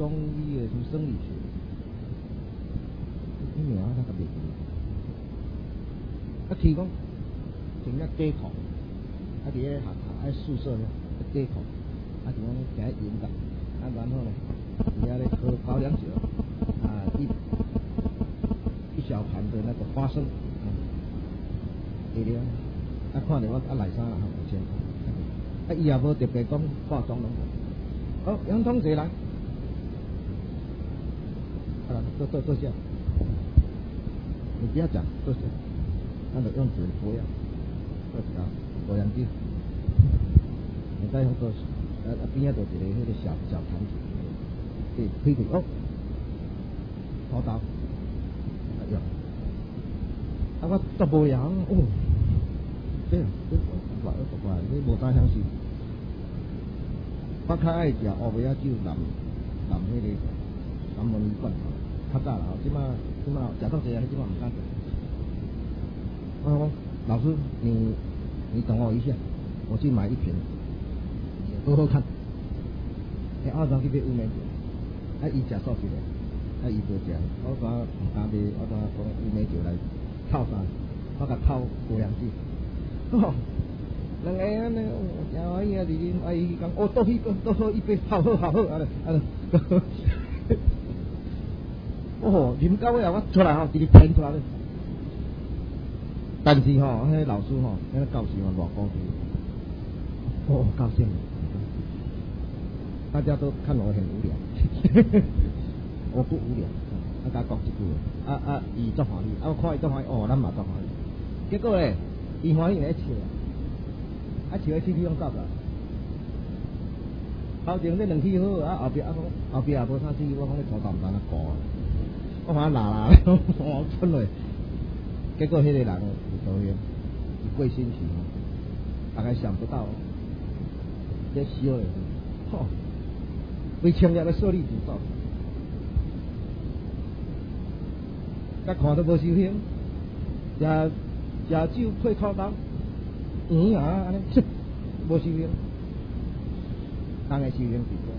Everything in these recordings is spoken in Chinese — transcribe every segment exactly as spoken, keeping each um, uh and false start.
中医的什么生理学，你名他个袂记。啊，提讲整个街头，啊，伫咧学校啊宿舍咧街头，啊，就讲行引导，啊，然后呢，底下咧喝高粱酒，啊，一一小盘的那个花生，啊，对了，啊，看到我啊来衫啦，有钱，啊，伊也无特别讲化妆拢无，好，杨同学来，啊，坐坐坐下，你不要讲，坐下。那就用嘴服药，做一下高粱酒，你再用做，啊啊边仔就一个迄个小小盘子，对，开开哦，好刀，啊用，啊我都无样哦，这样，这怪怪怪，你无啥相信。我较爱食乌梅仔酒，南南迄个南门医馆，较早啦，即马即马食到这啊，即马唔敢食。哦，老师，你你等我一下，我去买一瓶，喝喝看。哎，二张去买乌梅酒，啊，伊食素食的，啊，伊无食，我讲唔敢买，我讲讲乌梅酒来泡啥？我甲泡高粱酒。哦，两个安尼，然后伊啊，伫啉，啊，伊讲，哦，倒去倒倒一杯泡好好好，啊咧啊咧，哦，啉到尾啊，我出来吼，直直喷出来咧。但是吼、哦，迄个老师吼、哦，迄个教授吼偌高级，哦，高兴，大家都看我很无聊，我不无聊，啊，甲讲一句，啊啊，伊足欢喜，啊，我看伊足欢喜，哦，咱嘛足欢喜，结果咧，伊欢喜咧笑，啊，笑咧气气拢走啦，头前这两气好，啊，后壁啊讲，后壁也无啥气，我讲你头淡淡啊顾，我看拉拉咧，我出来。结果迄个人有导演，伊过身时吼，大概想不到，这烧嘞，吼，为强烈的设立主造，甲看都无收兴，食食酒配口刀，圆啊安尼，无收兴，人的收兴是多，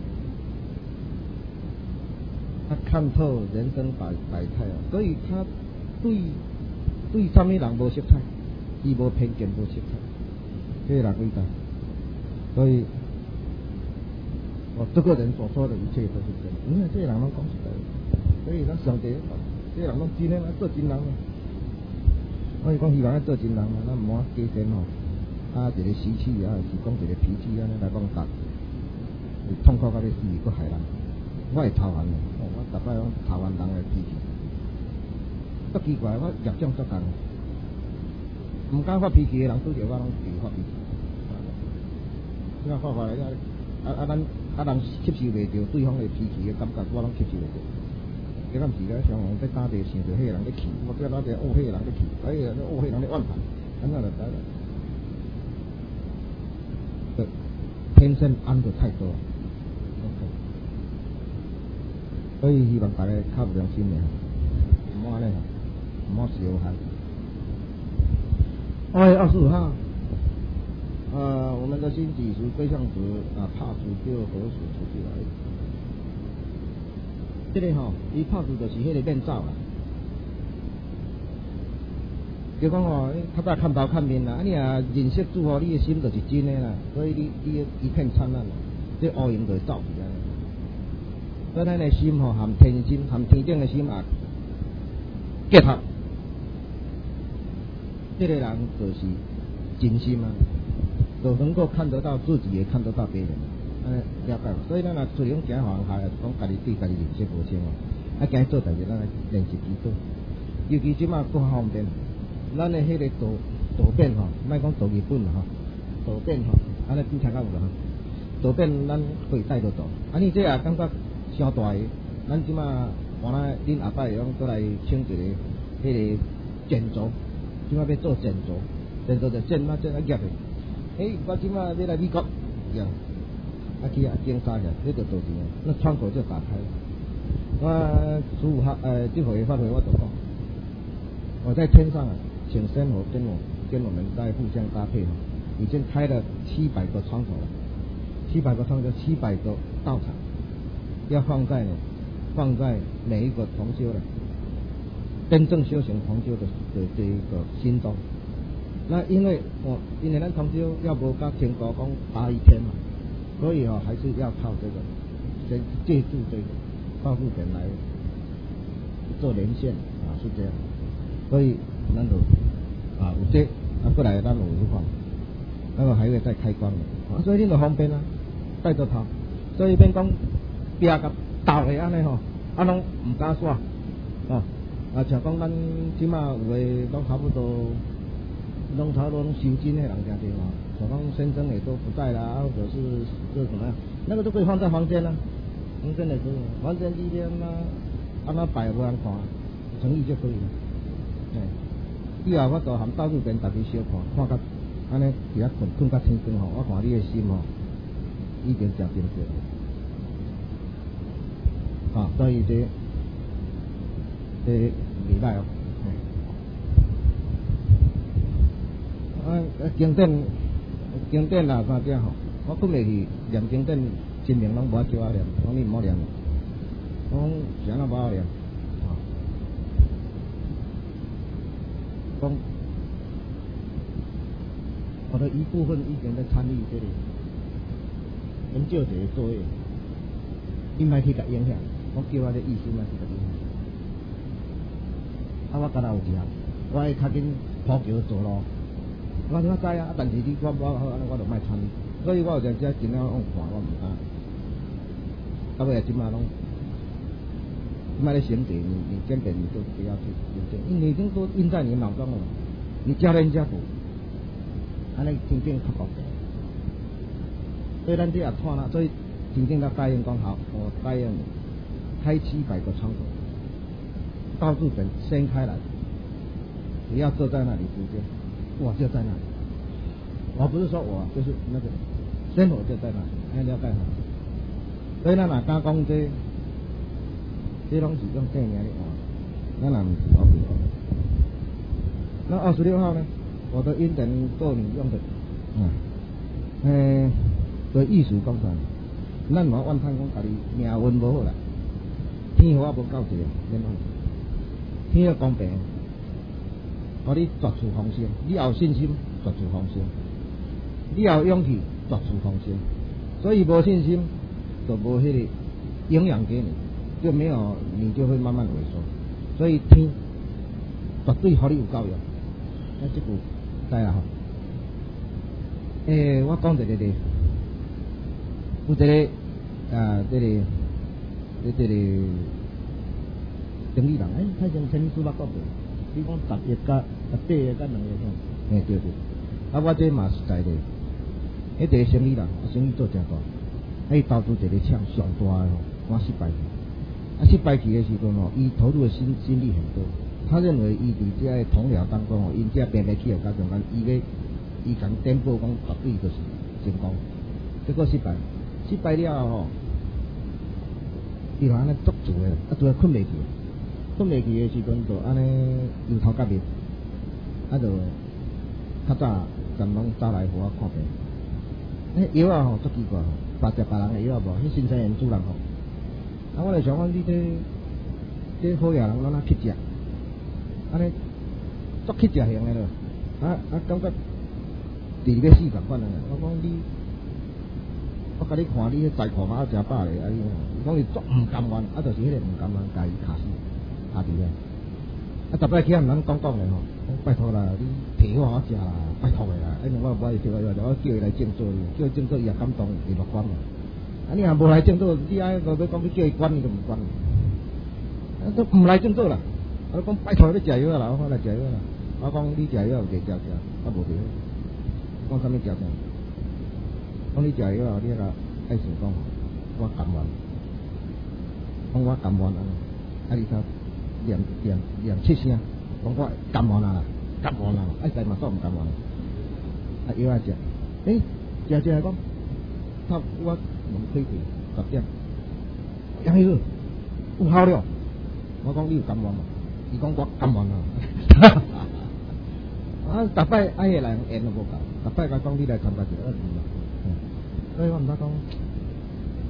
他看透人生百百态啊，所以他对。对啥物人无色彩，伊无偏见无色彩，这个人伟大。所以，我这个人所说的一切都是真的。你看这个人拢讲实在，所以咱上帝讲，这个人拢真诶，咱做真人啊。我是讲希望咱做真人啊，咱毋好假善吼，啊一个习气啊，是讲一个脾气安尼来讲达，痛苦到要死，搁害人。我会偷烦的，我逐摆讲偷烦人的脾气。足奇怪，我业障足重，唔敢发脾气的人拄着我拢会发脾气。怎啊发法来？啊啊咱啊人吸收袂着对方的脾气的感觉，我拢吸收袂着。这敢毋是咧，常常在打地想着迄个人咧气，我叫打地恶迄个人咧气，哎呀，恶迄个人咧怨叹，安怎就知了？对，天生安得太多。OK， 所以希望大家较有良心的，唔好安尼。莫小孩。二月二十五号，呃，我们的新几属对象值啊，帕数就合数出去了。这个吼，伊帕数就是迄个面罩啦。就讲吼，较早看头看面啦，啊你啊认识之后，你的心就是真的啦，所以你你一片灿烂啦，这乌云就会走去啊。所以咱的心吼，含天心，含天顶的心啊，结合。这个人就是真心啊，就能够看得到自己，也看得到别人，安尼了解。所以咱若出去讲行行下，是讲家己对家己认识无清哦。啊，今日做代志，咱来练习基础。尤其即马更方便，咱的迄个图图片吼，莫讲图日本吼，图片吼，安尼比参较有啦。图片咱可以带得走。啊，你这也感觉伤大个，咱即马原来恁阿伯用过来请一个迄个剪轴。即马要做建筑，建筑就建嘛建啊业的。诶，我即马要来美国，呀，啊去啊经沙个，这就多钱，那窗口就打开了。我十五号呃，这回发回我就讲，我在天上啊，请仙佛跟我跟我们在互相搭配嘛，已经开了七百个窗口了，七百个窗口，七百个道场， 要放在呢，放在每一个同修的真正修行同修的的这一个心中。那因为我因为咱同修要不跟天国讲八一天嘛，所以哦还是要靠这个，先借助这个报复本来做连线啊，是这样。所以咱就啊有这啊过来咱有一款，那个还会再开光的，啊所以你就方便啊，带着跑，所以变讲别个倒的安尼吼，啊拢唔敢煞，哦啊像讲咱即马有诶拢差不多。拢差不多拢收金的人家多嘛，小芳先生也都不在啦，或者是这怎么样，那个都可以放在房间啦、啊，房间的时候，房间里边啊，按那摆无人看，诚意就可以了。哎，以后我就含到处边大家小看，看到安尼伫遐困困到天光吼，我看你的心吼已经真平静了。啊，所以这这礼拜哦。啊，经典经典啦，三只吼，我困袂去念经典，真名拢无叫我念，讲你唔好念，讲谁人无好念，啊，讲我的一部分已经在参与这里研究这个作业，你莫去甲影响，我叫我的意思莫去甲影响，啊，我敢若有一项，我会较紧普桥做咯。我怎知啊？但是你我我我我就莫参与，所以我有阵时尽量往看，我唔敢。到尾即马拢，即马咧选题，你你根本你就不要去研究，因为已经都印在你脑中了，你教人家补，安尼真正较薄。所以咱这也看啦，所以真正他答应讲好，我答应你，开七百个窗口，到处等掀开来，你要坐在那里直接。我就在那里，我不是说我就是那个，生活就在那里，哎，了解好。所以咱若敢讲这，这拢是种正名的话，咱若唔是我不好。那二十六号呢？我的英文够你用的，啊，诶，对艺术讲啥？咱无怨叹讲家己命运无好啦，天花无够济，免讲，天要公平。互你绝处逢生，你有信心绝处逢生，你有勇气绝处逢生，所以无信心就无迄个营养给你，就没有你就会慢慢萎缩。所以天绝对互你有够用。那这句知啦吼？诶、欸，我讲一个咧，有一个啊，这个这这个生意人，诶、欸，他像生意做乜国的？比讲十月甲啊八月甲两月份，嘿对对，啊我这嘛实在的，迄个生意人，啊生意做真大，啊伊投资一个厂上大的吼，我失败去，啊失败去的时阵吼，伊投入的心心力很多，他认为伊伫这同僚当中吼，因这变来企业家上间，伊要伊敢颠覆讲绝对就是成功，结果失败，失败了吼，伊就安尼足做的，啊做困袂去。困袂去的时阵，就安尼油头甲面，啊，就较早咱拢走来互我看病。迄药啊吼，足奇怪吼，别食别人的药啊无，迄新鲜人主人吼。啊，我来想讲，你这这好野人拢哪去食？安尼足去食型的咯，啊啊，感觉治要死共款的。我讲你，我甲你看你迄财库嘛真饱咧，啊你，讲你足唔甘愿，啊，就是迄个唔甘愿，家己卡死。下伫咧，啊！逐摆去啊，毋通讲讲咧吼，拜托啦，你提我好食啦，拜托诶啦，因为我无爱叫我，我叫伊来正做，叫伊正做伊也感动，伊就管啦。啊，你若无来正做，你爱我要讲你叫伊管，伊就唔管。啊，都唔来正做啦。我讲拜托你食药啦，我讲来食药啦。我讲你食药有袂食食，我无着。讲啥物食啥？讲你食药啊，你个爱想讲，我甘愿，讲我甘愿啊，啊你睇。念念念七声，讲我甘愿啦，甘愿啦，爱食嘛煞唔甘愿，啊药啊食，诶，食食讲，他我门开开十点，杨医生有效了，我讲你有甘愿嘛，伊讲我甘愿啦，啊，逐摆爱个人缘都无够，逐摆甲讲你来参加一个，所以我毋知讲，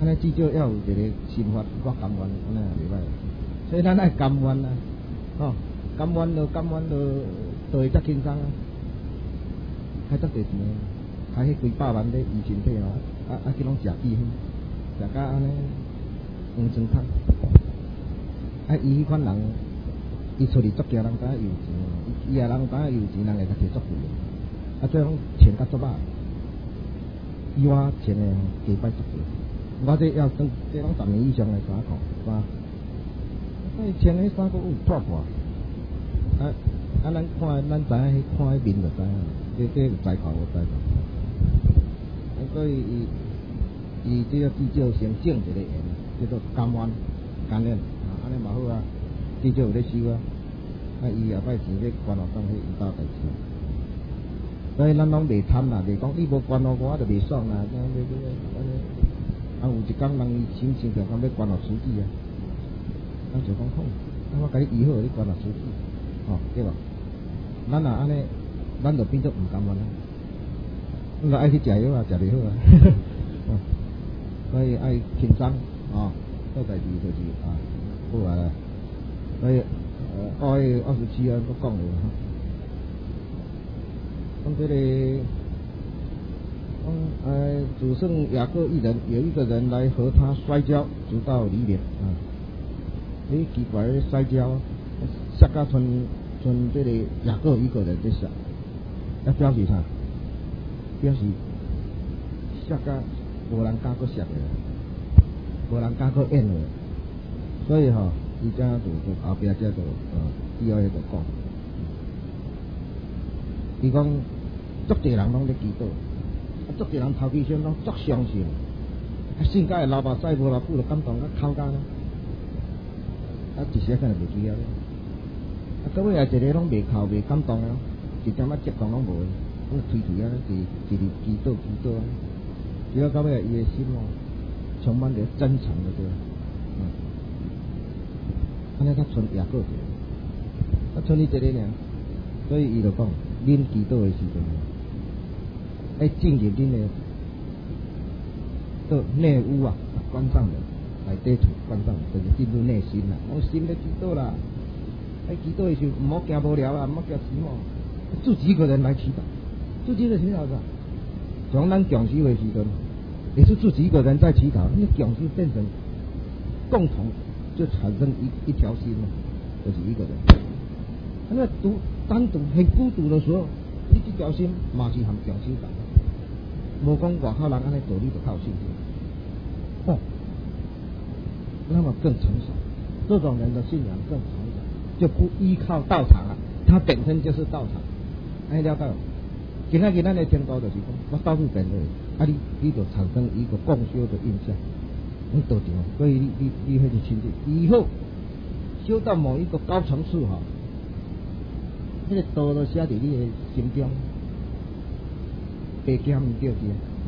安尼至少要有一个心法，我甘愿，安尼也袂歹。所以咱爱甘愿啊，吼，甘愿就甘愿就就会较轻松啊，开足侪钱，开迄几百万咧医身体哦，啊啊，去拢食医院，食甲安尼黄砖桶。啊，伊迄款人，伊出去作家人知影有钱，伊也人知影有钱，人会甲摕足贵。啊，这种钱甲足歹，以我钱诶加摆足贵。我这要算，这拢十年以上诶衫裤，衫，所以穿迄衫裤有破破。啊啊，咱看咱知影，看迄面就知影，这这有在考无在考。啊，所以伊伊这个至少先种一个缘，叫做甘愿甘愿，啊，安尼嘛好啊，至少有咧收啊。啊，伊后摆钱咧关落当迄伊家代志。所以咱拢袂贪啦，袂讲你无关落我，就袂爽啦。安尼安尼，啊有一工人伊心情就讲要关落书记啊，咱就讲好，啊我甲你医好，你关落书记，吼对吧？咱若安尼，咱就变做唔甘愿啦。咱就爱去食药啊，食袂好啊。所以爱轻松啊，做代志就是啊，好啊啦。所以呃，二月二十七号都讲了哈。讲这个，嗯，呃，只剩雅各一人，有一个人来和他摔跤，直到黎明啊。诶，奇怪，摔跤，摔到剩剩这个雅各一个人在摔，要表示啥？表示摔到无人敢搁摔的，无人敢搁演的，所以吼，伊这就就后壁这就呃，以后就讲。伊讲，足侪人拢咧祈祷，啊，足侪人头起先拢足相信，啊，信甲会流目屎无偌久就感动，啊，口干啦，啊，一时可能袂记了，啊，到尾啊，一个拢袂哭袂感动啊，一点仔激动拢无，咁推推啊，一一直祈祷祈祷啊，结果到尾啊，伊的心哦，充满着真诚的对，嗯，安尼较剩雅各一个，啊，剩伊一个尔，所以伊就讲。恁祈祷的时阵，要进入恁的到内屋啊，关上门，内底厝关上门，就是进入内心啦。我心咧祈祷啦，喺祈祷的时候唔好惊无聊啊，唔好惊寂寞，自己一个人来祈祷，自己一个人祈祷啥？从咱讲习的时阵，也是自己一个人在祈祷，那讲习变成共同，就产生一一条心了，就是一个人。那独单独很孤独的时候，你这条心嘛是含强心感，无讲外口人安尼道理就靠信心，哦，那么更成熟，这种人的信仰更成熟，就不依靠道场了，他本身就是道场，哎了解。今仔日咱的听道就是讲，我到处变落，啊你你就产生一个共修的印象，你道场，所以你你你迄是亲近，以后修到某一个高层次哈。迄个道都写伫你的心中，白剑唔对去，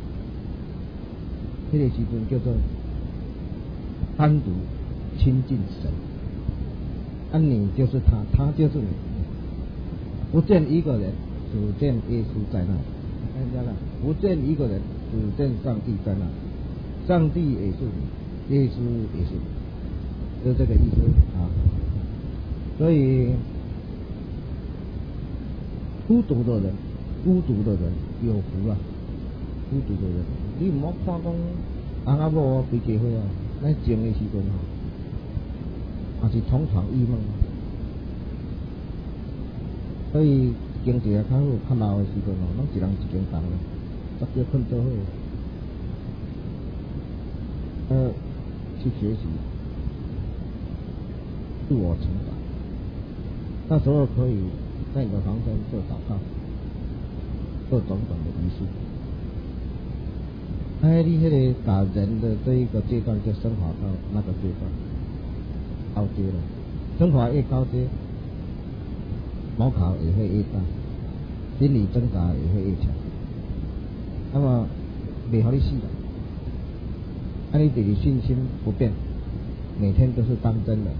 迄个时阵叫做单独亲近神，啊你就是他，他就是你，不见一个人，只见耶稣在那里，看见了，不见一个人，只见上帝在那里，上帝也是你，耶稣也是你，就这个意思啊，所以。孤独的人，孤独的人有福啊！孤独的人，你唔好看讲翁仔某开家伙啊，咱静的时阵吼，也是同床异梦。所以经济啊较好、较老的时阵吼，拢一人一间房咧，十叫困做伙。呃，去学习，自我成长，那时候可以。在你的房间做祷告，做种种的仪式。哎，你迄个把人的这一个阶段就升华到那个阶段，高阶了。升华越高阶，模考也会越大，心理挣扎也会越强。那么，袂互你死了，啊，你对你信心不变，每天都是当真的。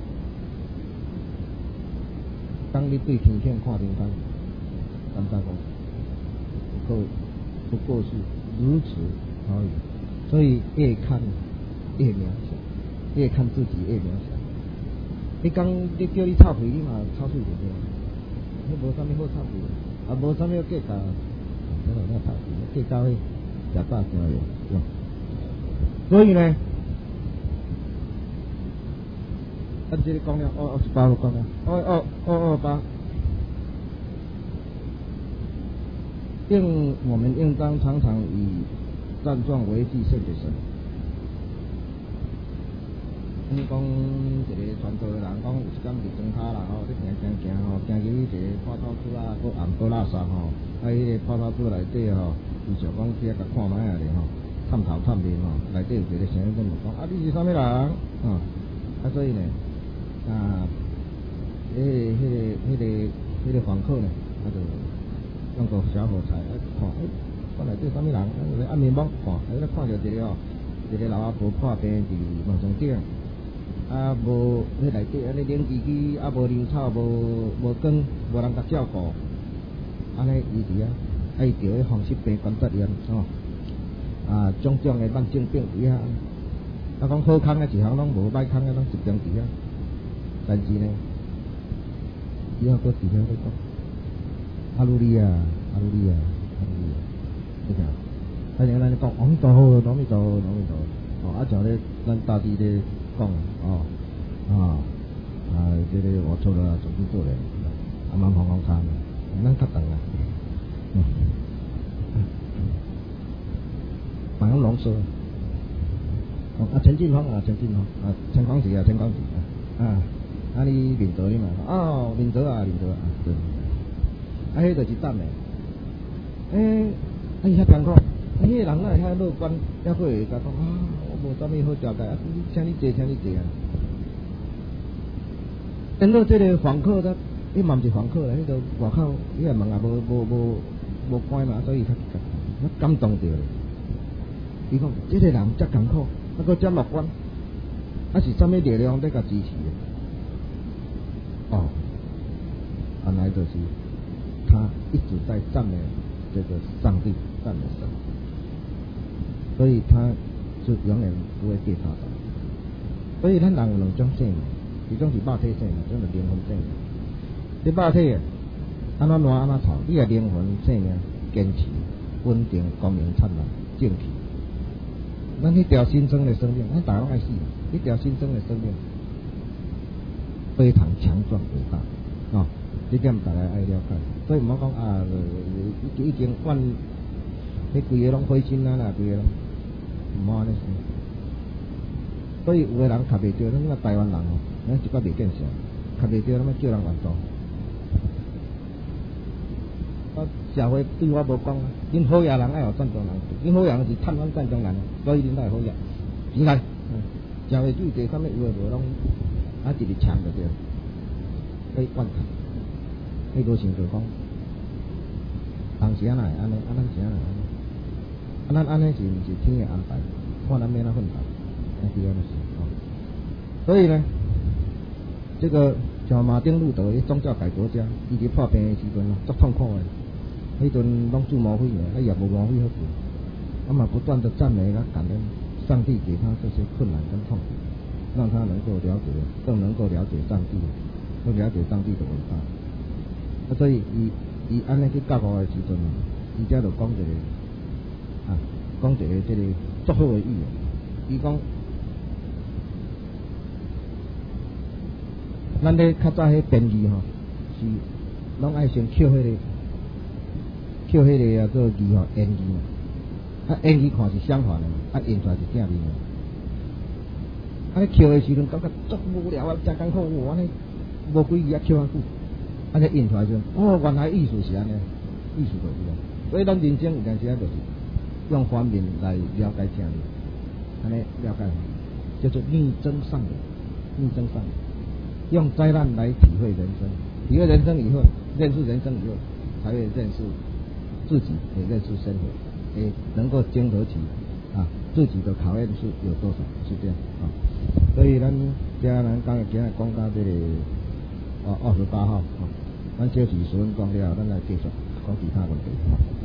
当你对天线看天空，感觉讲不够，不过是如此而已。 所以越看越渺小，越看自己越渺小。你讲你叫你臭屁，你嘛臭水就对，迄无啥物好臭屁，啊无啥物要计较，那那臭屁，计较迄食大声了。所以呢，按这里讲了，二二十八号讲了，二二二二八，应我们应当常常以战状为祭献给神。你讲一个传道的人讲，有一天日光卡啦吼，你行行行吼，行入去一个破土厝啊，搁暗搁垃圾吼，啊，迄个破土厝内底吼，伊就讲去甲看卖下咧吼，探头探面吼，内底有一个声音跟我讲，啊，你是啥物人？啊，啊，所以呢，啊，迄个、迄个、迄个、迄个访客呢，啊，就用个小火柴啊看，诶，看内底啥物人？啊，暗面帮看，啊，咧看着一个吼，一个老阿婆破病伫马桶顶。啊，无迄内底安尼冷吱吱，啊无流草，无无光，无人甲照顾，安尼伊伫啊，啊伊着迄风湿病关节炎吼，啊种种诶慢性病伫遐，啊讲好康诶一项拢无，歹康诶拢一边伫遐，但是呢，以后搁伫遐咧讲，阿鲁利啊，阿鲁利啊，阿鲁利啊，你听，反正咱咧讲阿弥陀佛，阿弥陀佛，阿弥陀佛，哦，啊像咧咱大地咧。讲哦啊啊，这个我错了，重新做人，啊蛮好好看，咱较长啊，嗯，蛮有浓缩。哦啊，陈进峰啊，陈进峰啊，陈光喜啊，陈光喜啊，啊，啊你领导你嘛？哦，领导啊，领导啊，对，啊，迄就是赞的，诶，啊伊遐艰苦，啊，迄个人哪会遐乐观，还会甲讲啊。无啥物好交代啊！请你坐，请你坐啊！等到这个访客，他伊嘛毋是访客啦，迄个外口伊个门也无无无无关嘛，所以他他感动着咧。伊讲，这个人遮艰苦，啊，搁遮乐观，啊是啥物力量在甲支持的？哦，原来就是他一直在赞美这个上帝，赞美神，所以他。是永远不会跌倒的，所以咱人有两种性命，一种是肉体性命，一种是灵魂性命。这肉体啊，安怎烂安怎臭，你个灵魂性命坚持、稳定、光明、灿烂、正气。咱迄条新生的生命，咱大家拢爱死，迄条新生的生命非常强壮伟大，哦，这点大家爱了解。所以唔好讲啊，已经万，迄规个拢灰心啊啦，规个拢。唔好安尼想，所以有个人卡袂着，咱个台湾人哦，咱一个袂见识，卡袂着，咱要叫人援助。啊，社会对我无讲啊，恁好野人爱互赞助人，恁好野人是贪咱赞助人，所以恁才会好野。现在，社会主义啥物有诶无拢，啊一直抢着对，可以惯他，迄无想着讲，当时安来安尼，啊咱是安来安尼。啊，咱安尼是毋是天的安排？看咱要哪奋斗，那是安尼是哦。所以呢，这个像马丁路德，宗教改革家，伊伫破病的时阵，足痛苦的，迄阵拢住魔鬼呢，啊也无魔鬼好做，啊嘛不断的赞美甲感恩上帝给他这些困难跟痛苦，让他能够了解，更能够了解上帝，更了解上帝的伟大。啊，所以伊伊安尼去教我的时阵，伊才就讲一个。啊，讲一个这个足好的语言，伊讲，咱咧较早迄编语吼，是拢爱先捡迄个，捡迄个啊做字吼，言字嘛，啊言字看是相反的嘛，啊印出来是正面的。啊，你捡的时阵感觉足无聊啊，真艰苦，哇，安尼无几字啊捡啊久，啊你印出来时阵，哦，原来意思是安尼，意思就是啊，所以咱人生有阵时啊就是。用方面来了解这样，安尼了解，叫做逆增上缘，逆增上缘，用灾难来体会人生，体会人生以后，认识人生以后，才会认识自己，也认识生活，也能够经得起啊自己的考验是有多少，是这样啊。所以咱今咱刚今日讲到这个啊二十八号啊，咱休息十分钟了，咱来继续讲其他问题。